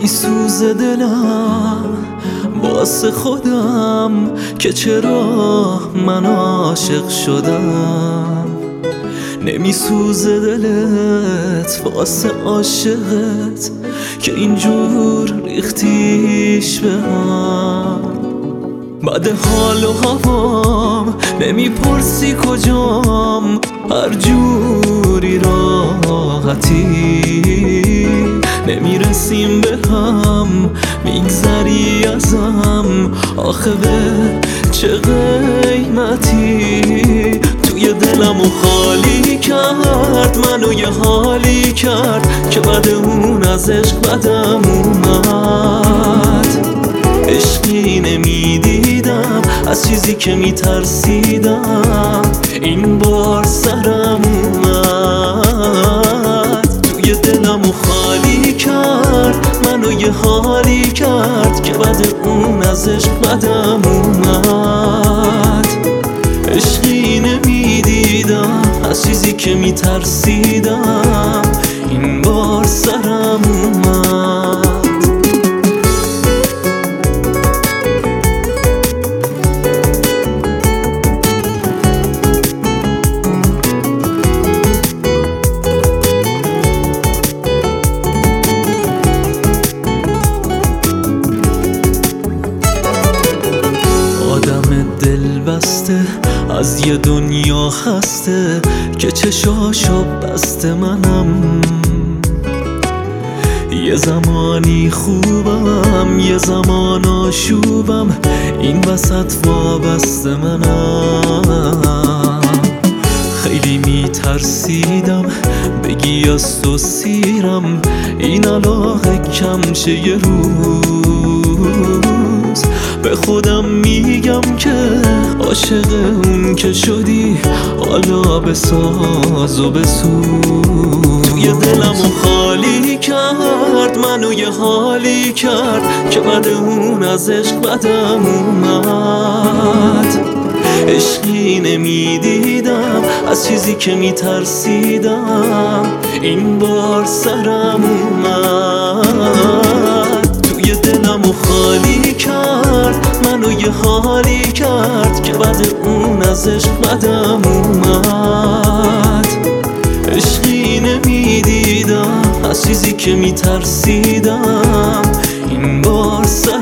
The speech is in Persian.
نمیسوزه دلم واسه خودم که چرا من عاشق شدم. نمیسوزه دلت واسه عاشقت که اینجور ریختیش به هم. بعد حال و هوام نمیپرسی کجام، هر جوری راحتی نمیرسیم به هم، میگذری ازم آخه به چه قیمتی. توی دلمو خالی کرد، منو یه حالی کرد که بعد اون از عشق بدم اومد. عشقی نمیدیدم از چیزی که میترسیدم، این بار سرم اومد. توی دلمو خالی کرد، منو یه حالی کرد که بعد اون از عشق بدم اومد. عشقی نمیدیدم از چیزی که میترسیدم، این بار سرم اومد. دل بسته از یه دنیا خسته که چشاشو بسته منم. یه زمانی خوبم یه زمان آشوبم، این وسط وابسته منم. خیلی میترسیدم بگی از تو سیرم، این علاقه کم شه یه روز. به خودم میگم که عاشق اون که شدی، حالا بساز و بسوز. توی دلمو خالی کرد، منو یه حالی کرد که بعد اون از عشق بدم اومد. عشقی نمیدیدم از چیزی که میترسیدم، این بار سرم اومد. توی دلمو خالی کرد، منو یه حالی کرد که بعد اون از عشق بدم اومد. عشقی نمیدیدم از چیزی که میترسیدم، این بار سرم